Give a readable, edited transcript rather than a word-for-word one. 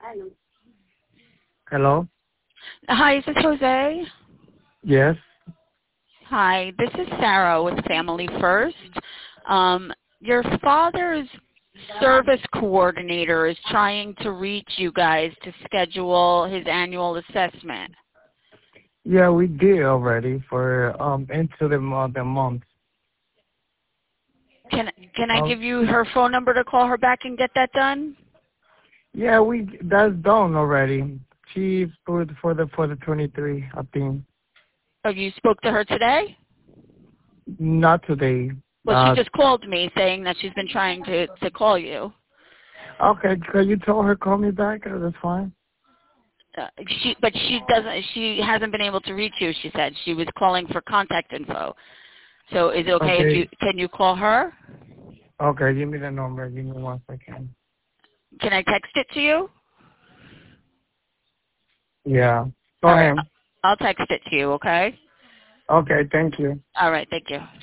Hello? Hi, is this Jose? Yes? Hi, this is Sarah with Family First. Your father's service coordinator is trying to reach you guys to schedule his annual assessment. Yeah, we did already for into the month. Can I Um, give you her phone number to call her back and get that done? yeah, that's done already. She put for the 23, I think. Oh, you spoke to her today? Not today. Well, she just called me saying that she's been trying to call you. Okay, can you tell her call me back? That's fine. She hasn't been able to reach you. She said she was calling for contact info. So is it okay Okay. can you call her? Okay, give me the number. Give me 1 second. Can I text it to you? Yeah. Go All right. ahead. I'll text it to you, okay? Okay, thank you. All right. Thank you.